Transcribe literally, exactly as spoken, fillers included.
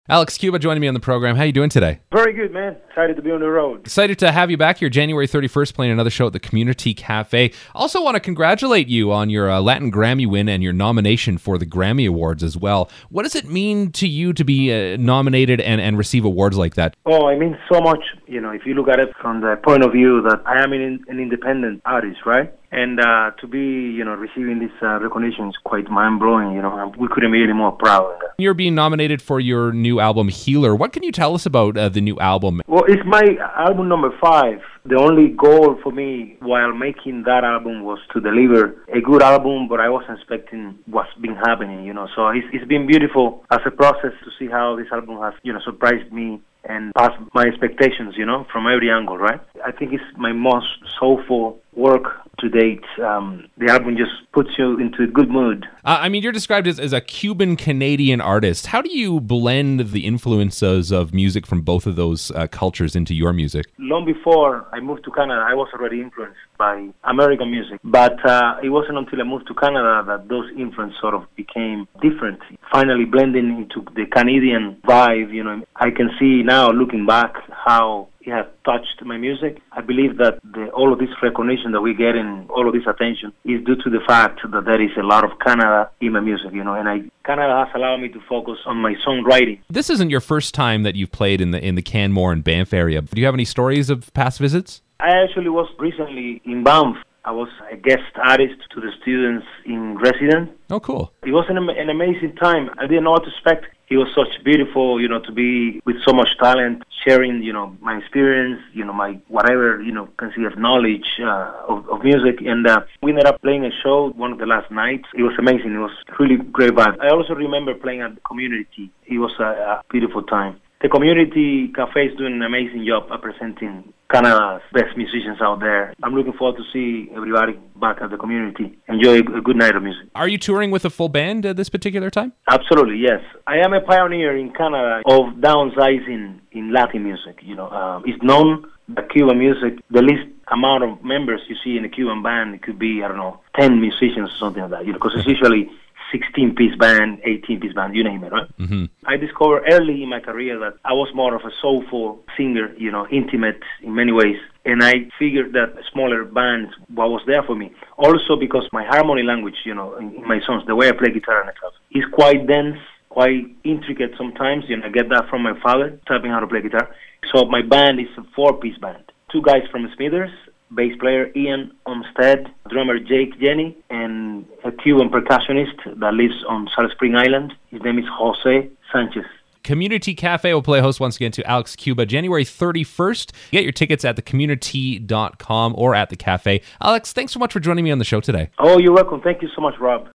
Alex Cuba joining me on the program. How you doing today? Very good, man. Excited to be on the road. Excited to have you back here January thirty-first playing another show at the Community Cafe. Also want to congratulate you on your uh, Latin Grammy win and your nomination for the Grammy Awards as well. What does it mean to you to be uh, nominated and, and receive awards like that? Oh, it means so much. You know, if you look at it from the point of view that I am an, an independent artist, right? And uh, to be, you know, receiving this uh, recognition is quite mind-blowing, you know. We couldn't be any more proud of that. You're being nominated for your new album, Healer. What can you tell us about uh, the new album? Well, it's my album number five. The only goal for me while making that album was to deliver a good album, but I wasn't expecting what's been happening, you know. So it's, it's been beautiful as a process to see how this album has, you know, surprised me and passed my expectations, you know, from every angle, right? I think it's my most soulful work to date. Um, the album just puts you into a good mood. Uh, I mean, you're described as, as a Cuban-Canadian artist. How do you blend the influences of music from both of those uh, cultures into your music? Long before I moved to Canada, I was already influenced by American music. But uh, it wasn't until I moved to Canada that those influences sort of became different. Finally blending into the Canadian vibe, you know, I can see now, looking back, how it has touched my music. I believe that the, all of this recognition that we get and all of this attention is due to the fact that there is a lot of Canada in my music, you know, and I, Canada has allowed me to focus on my songwriting. This isn't your first time that you've played in the in the Canmore and Banff area. Do you have any stories of past visits? I actually was recently in Banff. I was a guest artist to the students in residence. Oh, cool. It was an, an amazing time. I didn't know what to expect. It was such beautiful, you know, to be with so much talent, sharing, you know, my experience, you know, my whatever, you know, can see of knowledge uh, of, of music. And uh, we ended up playing a show one of the last nights. It was amazing. It was really great vibe. I also remember playing at the Community. It was a, a beautiful time. The Community Cafe is doing an amazing job at presenting Canada's best musicians out there. I'm looking forward to see everybody back at the Community. Enjoy a good night of music. Are you touring with a full band at this particular time? Absolutely, yes. I am a pioneer in Canada of downsizing in Latin music. You know, uh, it's known that Cuban music, the least amount of members you see in a Cuban band, it could be, I don't know, ten musicians or something like that. You know, because it's usually sixteen-piece band, eighteen-piece band, you name it, right? Mm-hmm. I discovered early in my career that I was more of a soulful singer, you know, intimate in many ways. And I figured that smaller bands, what was there for me. Also because my harmony language, you know, in, in my songs, the way I play guitar and stuff, is quite dense, quite intricate sometimes. You know, I get that from my father, taught me how to play guitar. So my band is a four-piece band. Two guys from Smithers, bass player Ian Olmsted, drummer Jake Jenny, and a Cuban percussionist that lives on Salt Spring Island. His name is Jose Sanchez. Community Cafe will play host once again to Alex Cuba January thirty-first. Get your tickets at the community dot com or at the cafe. Alex, thanks so much for joining me on the show today. Oh, you're welcome. Thank you so much, Rob.